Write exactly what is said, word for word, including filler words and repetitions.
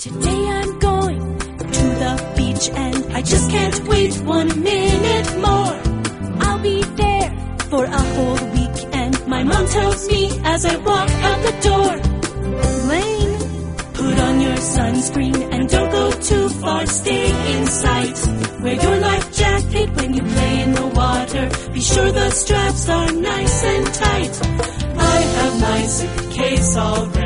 Today I'm going to the beach and I just can't wait one minute more. I'll be there for a whole week and my mom tells me as I walk out the door, Lane, put on your sunscreen and don't go too far, stay in sight. Wear your life jacket when you play in the water, be sure the straps are nice and tight. I have my suitcase all ready.